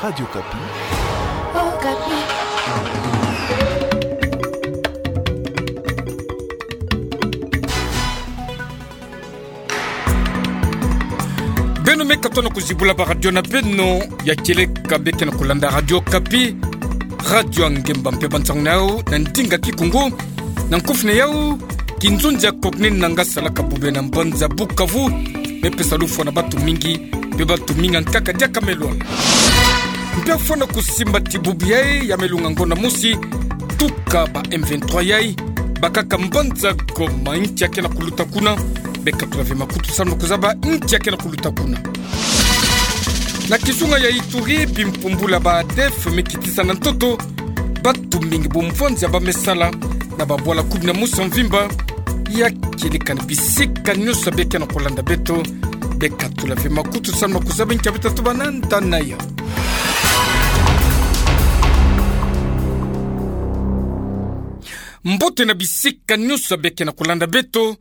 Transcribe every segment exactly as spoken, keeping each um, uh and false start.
Radio Kapi. Oh, Kapi. Beno meka tona kuzibula ba radio na beno ya kele kabeke na kulanda Radio Kapi. Radio Ngemba mpe bantsang nao na ndinga kikungu na nkufne yao kinzunja kokne nanga sala kabube na mbanza Bukavu mepesa lufu na batu mingi pe batu minga nkaka dia kamelwa mpia fona kusimba tibubu yai ya melunga ngona musi tuka ba M vingt-trois yai bakaka mbanza goma inchi yake na kuluta kuna beka tulave makutu sana kuzaba inchi yake na kuluta kuna na kizunga ya Ituri bimpumbula ba def mekitisa na ntoto batu mingi bomfonzi ya bamesala na babwala kubina musa mvimba ya kilikana bisika nyusa beke na kolanda beto beka tulave makutu sana kuzaba inchi yabita tubananta na ya mbote na bisika nyusa beke na kolanda beto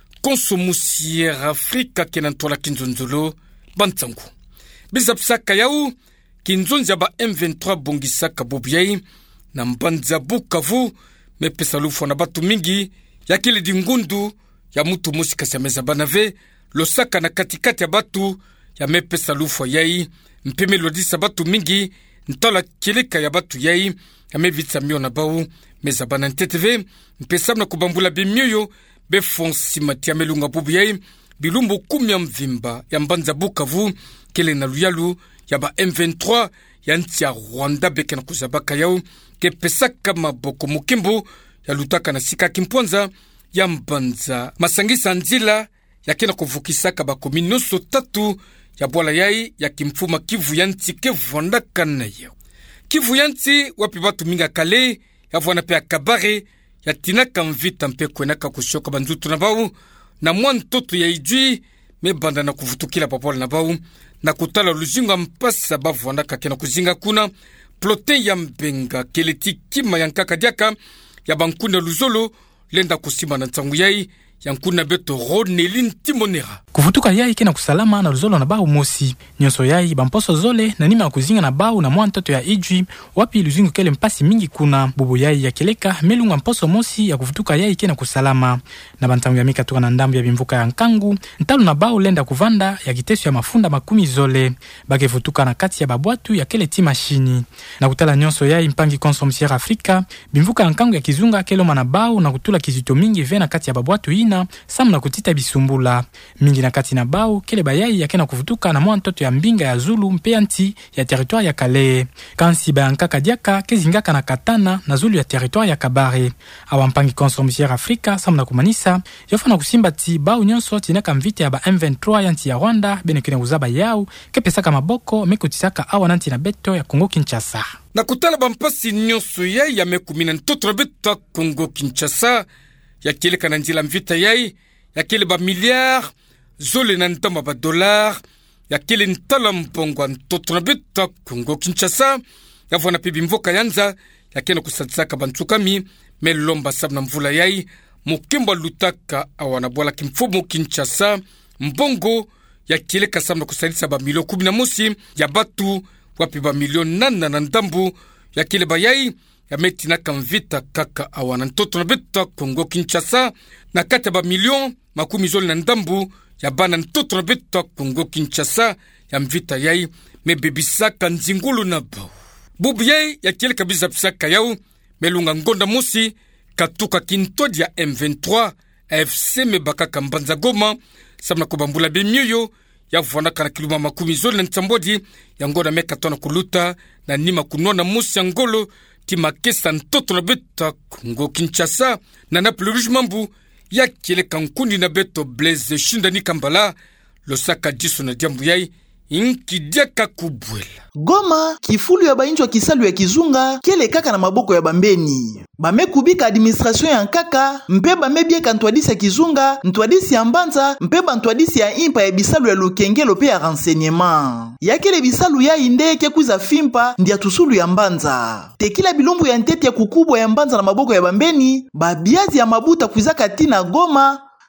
konsomusier Afrika kena ntola kinzonzolo bantsangu bizapsaka yau kinzonza ba M vingt-trois bongisaka bobiai na mbanza Bukavu mepesa lufu na batu mingi ya kile dingundu ya mutu musika semeza banave losaka na katikati ya batu ya mepesa lufu yai mpeme lodisa batu mingi ntola kileka ya batu yai ya mevitsa mio na bau meza bana nteteve mpesa na kubambula bimyoyo befonsi matia melunga bobiai bilumbu kumya mvimba ya mbanza Bukavu kele na luyalu ya ba M vingt-trois ya nti ya Rwanda beke na kuzabaka yao ke pesaka maboko mukimbo ya lutaka na sika kimponza ya mbanza masangisa nzila ya kena kuvukisaka ba kominoso tatu ya bwala yai ya kimfuma Kivu ya nti ke Rwanda kana yao Kivu ya nti wapi batu minga kale ya vwana pe akabare ya tinaka mvita mpe kwenaka kushoka banzutu na bau na mwantoto ya ijui mebanda na kuvutukila papola na bau na kutala luzinga mpasa bavu wandaka kena kuzinga kuna plote ya mbenga keleti kima ya nkaka diaka ya bankuna luzolo lenda kusima na ntangu yai ya nkuna beto Ronelin Timonera kuvutuka yai kena kusalama na luzolo na bau mosi nyonso yai bamposo zole na nima ya kuzinga na bau na mwantoto ya ijui wapi luzingo kele mpasi mingi kuna bubu yai ya keleka melunga mposo mosi ya kuvutuka yai kena kusalama na bantangu ya mika tuka na ndambu ya bimvuka ya nkangu ntalu na bau lenda kuvanda ya kitesu ya mafunda makumi zole bake vutuka na kati ya babwatu ya kele ti mashini na kutala nyonso yai mpangi konsomsier Afrika bimvuka ya nkangu ya kizunga keloma na bau na kutula kizito mingi vena kati ya babwatu ina samu na kutita bisumbula mingi na kati na bau kele bayai ya kena kuvutuka na mwa ntoto ya mbinga ya Zulu mpeanti ya territoire ya Kale kansi bayankaka diaka kezingaka na katana na Zulu ya territoire ya Kabare awampangi konsomsier Afrika samu na kumanisa yofana kusimba ti bau nyonso tinaka mvite ya ba M vingt-trois yanti ya Rwanda bene kene uzaba yau kepesaka maboko mekotisaka awa nanti na beto ya Kongo Kinshasa na kutala bampasi nyonso yai ya mekumina ntoto na beto Kongo Kinshasa ya kele kananjila mvita yai ya kele ba miliard zole na ntama ba dollar ya kele ntala mpongo ntoto na beto Kongo Kinshasa ya vwana pibi mvoka yanza ya kene kusatsaka bantsukami melomba sabna mvula yai mukimba lutaka awana bwala kimfumo Kinshasa mbongo ya kele kasamna kusalisa ba milio kumi na mosi ya batu wapi ba milio nana na ndambu ya kele bayai ya meti na kamvita kaka awana ntoto na beta Kongo Kinshasa na kata ba milio makumi zoli na ndambu ya bana ntoto na beta Kongo Kinshasa ya mvita yai mebebisaka nzingulu na bau bubu yai ya kele kabisa pisaka yau melunga ngonda musi katuka kintodi ya M vingt-trois A F C mebaka kambanza Goma samna kubambula bemyoyo ya vwanaka na kiluma makumi zoli na ntambodi ya ngona meka tona kuluta na nima kunona musi ya ngolo timakesa ntoto na beta Kongo Kinshasa na Napoli Rouge mambu ya kile kankundi na beto Blaise Shindani Kambala losaka jiso na jambu yai inki diaka kubwela Goma kifulu ya bainjwa kisalu ya kizunga kele kaka na maboko ya bambeni bamekubika administration ya nkaka mpe bamebieka ntwadisi ya kizunga ntwadisi ya mbanza mpe bantwadisi ya impa ya bisalu ya lukengelo pe ya renseignement yakele bisalu ya inde kekuza fimpa ndia tusulu ya mbanza tekila bilumbu ya ntete ya kukubwa ya mbanza na maboko ya bambeni babiazi ya mabuta kuzaka tina Goma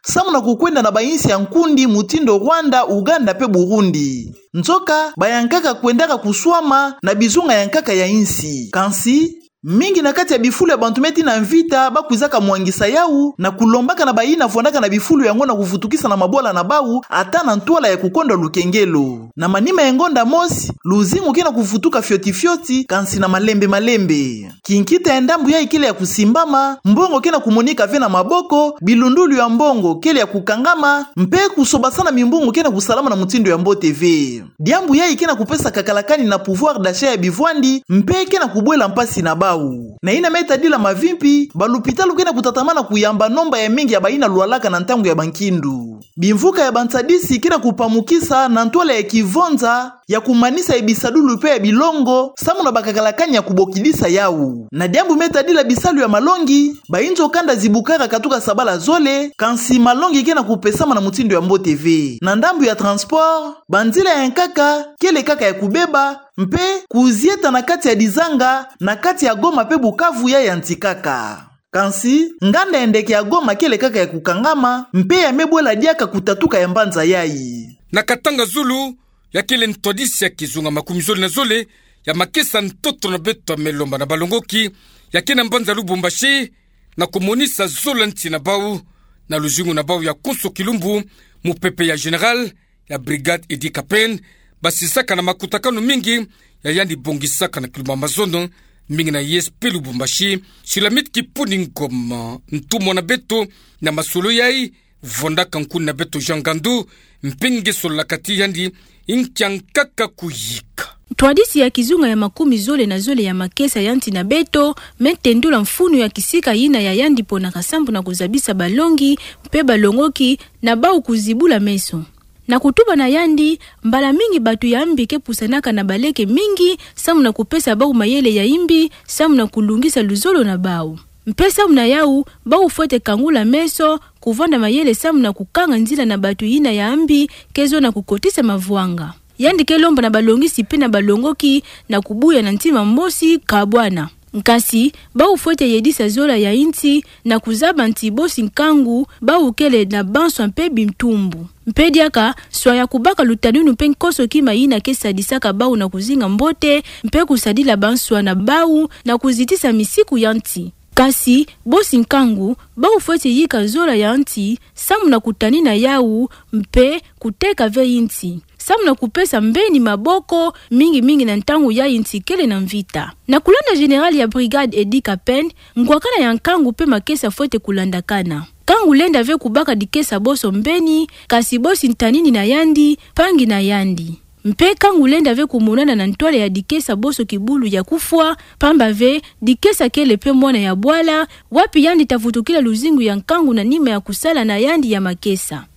samuna kukwenda na bainsi ya nkundi mutindo Rwanda, Uganda pe Burundi. Nzoka bayankaka kwendaka kuswama na bizunga yankaka ya insi kansi mingi na kati ya bifulu ya bantumeti na mvita bakwizaka mwangisa yau na kulombaka na bayina fondaka na bifulu yango na kufutukisa na mabola na bau ata na ntwala ya kukonda lukengelo na manima ya ngonda mosi luzingu kena kufutuka fyoti fyoti kansi na malembe malembe kinkita ya ndambu ya ikile ya kusimbama mbongo kena kumonika vena maboko bilundulu ya mbongo kele ya kukangama mpe kusobasana mimbungu kena kusalama na mutindo ya Mbo T V diambu ya ikena kupesa kakalakani na pouvoir d'achat ya bivwandi mpe kena kubwela mpasi na bau na ina meta dila mavimpi balupitalu kena kutatamana kuyamba nomba ya mingi ya baina lualaka na ntangu ya bankindu bimvuka ya bantadisi kena kupamukisa na ntwala ya kivonza ya kumanisa ya bisadulu pe ya bilongo samu na bakakalakani ya kubokidisa yau na diambu meta dila bisalu ya malongi bainzo kanda zibukara katuka sabala zole kansi malongi kena kupesama na mutindo ya Mbo T V na ndambu ya transport banzila ya nkaka kele kaka ya kubeba mpe kuzieta na kati ya Dizanga na kati ya Goma pe Bukavu ya yantikaka kansi nganda endeke ya Goma kele kaka ya kukangama mpe ya mebwela diaka kutatuka ya mbanza yai na Katanga Zulu ya kile ntodisi ya kizunga makumi zole na zole ya makesa ntoto na beto melomba na balongoki ya kena mbanza Lubumbashi na komonisa zola nti na bau na luzingu na bau ya Konso Kilumbu mupepe ya general ya brigade Edi Kapen basisaka na makutakano mingi ya yandi bongisaka na kiluma mazono mingi na yes pe Lubumbashi shilamit kipuni ngoma ntumo na beto na masolo yai vonda kankuni na beto jangandu mpingi solakati yandi inkiankaka kuyika Twadisi ya kizunga ya makumi zole na zole ya makesa yanti na beto metendula mfunu ya kisika yina ya yandi pona kasambu na kuzabisa balongi mpe balongoki na bau kuzibula meso na kutuba na yandi mbala mingi batu ya mbi ke pusanaka na baleke mingi samu na kupesa bau mayele ya imbi samu na kulungisa luzolo na bau mpe samu na yau bau fote kangula meso kuvanda mayele samu na kukanga nzila na batu yina ya mbi kezo na kukotisa mavuanga yandi ke lomba na balongisi pe na balongoki na kubuya na ntima mbosi kabwana nkasi bau fote yedisa zola ya inti na kuzaba ntibosi nkangu bau kele na banswa mpe bimtumbu mpediaka swaya kubaka lutanunu mpe nkoso kima yina kesa disaka bau na kuzinga mbote mpe kusadila banswa na bau na kuzitisa misiku yanti kasi bosi nkangu bau fote yika zola ya nti samu na kutanina yau mpe kuteka ve inti samu na kupesa mbeni maboko mingi mingi na ntangu ya inti kele na mvita na kulanda general ya brigade Edi Kapen ngwakana ya nkangu pe makesa fote kulandakana kangu lenda ve kubaka dikesa boso mbeni kasi bosi ntanini na yandi pangi na yandi mpe kangu lenda ve kumunana na ntwale ya dikesa boso kibulu ya kufwa pamba ve dikesa kele pe mwana ya bwala wapi yandi tafutukila luzingu ya nkangu na nima ya kusala na yandi ya makesa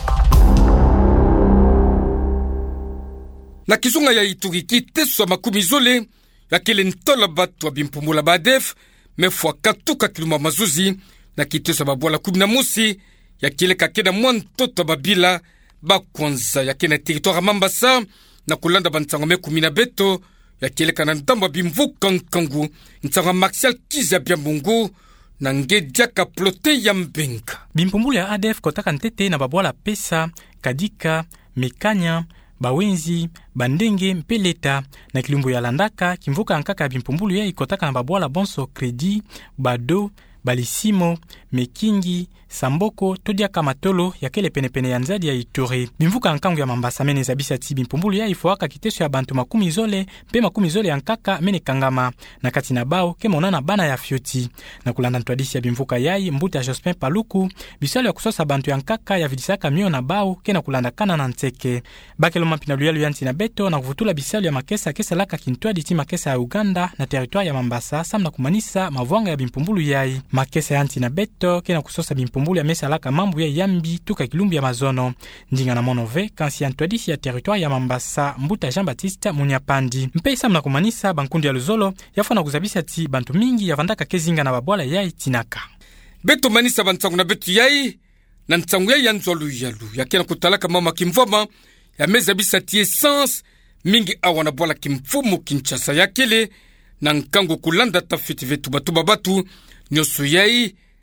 na kizunga ya Ituri kiteswa makumi zole ya kile ntola batu wa bimpumula badef mefwa katuka kiluma mazuzi na kiteswa babwala kumi na musi ya kile kakena mwantoto babila bakwanza ya kena territoire Mambasa na kulanda bantango me kumi na beto ya kile kana ndamba bimvuka nkangu ntanga Martial Kizia Biambungu na ngediaka plote ya mbenga bimpumula ya A D F kotaka ntete na babwala pesa kadika mekanya bawenzi bandenge mpeleta na kilumbu ya landaka kimvuka ankaka bimpumbulu ya ikotaka na babwala bonso kredi bado balisimo mekingi samboko todia kamatolo ya kele penepene ya nzadi ya Ituri bimvuka ankangu ya Mambasa mene zabisa ti bimpumbulu ya ifoaka kiteso ya bantu makumi zole pe makumi zole ya nkaka mene kangama na kati na bao ke monana bana ya fioti na kulanda ntwadisi ya bimvuka yai mbuta ya Jospin Paluku bisalo ya kusosa bantu ya nkaka ya vidisaka mio na bao ke na kulanda kana na nteke bakelo mampina luyalu yanti na beto na kuvutula bisalo ya makesa kesa laka kintwadi ti makesa ya Uganda na territoire ya Mambasa samna kumanisa mavuanga ya bimpumbulu yai makesa yanti na beto ke na kusosa bimpumbulu ya mesa laka mambu ya yambi tuka kilumbi ya mazono ndinga na monove kansi ya ntwadisi ya territoire ya Mambasa mbuta Jean-Baptiste Munyapandi mpe samna kumanisa bankundi ya luzolo yafana kuzabisa ti bantu mingi ya vandaka kezinga na babwala yai tinaka beto manisa bantangu na betu yai na ntangu yai ya nzolu yalu ya kena kutalaka mama kimvoma ya meza bisa ti essence mingi awa na bwala kimfumu Kinshasa ya kele na nkango kulanda tafiti vetu batu babatu nyoso yai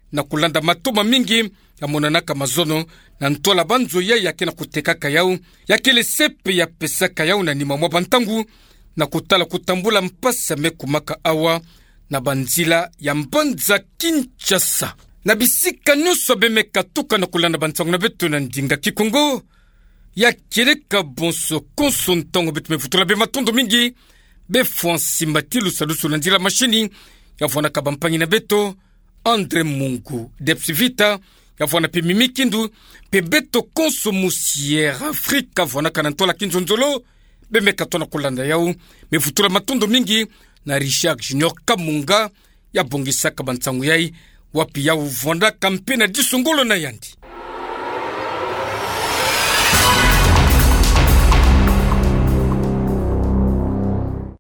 na kulanda matoma mingi amonanaka mazono na ntola banzo ya yake na kutekaka yau yakele sepe ya pesaka yau na nima mwa bantangu na kutala kutambula mpasa mekumaka awa na banzila ya mbanza Kinshasa. Na bisika nyuso bemeka tuka na kulanda bantangu na betu na ndinga Kikongo ya keleka bonso konso ntongo betu mefutula be matondo mingi be fonsi matilu salusu na ndila mashini ya vwana kabampangi na beto Andre Mungu Depsivita ya vwana pe Mimi Kindu pe beto konso musiere Afrika vwana kanantola kinzonzolo be meka tona kulanda yau mefutula matondo mingi na Richard Junior Kamunga ya bongisaka bantangu yai wapi yau vwana kampena disungolo na yandi.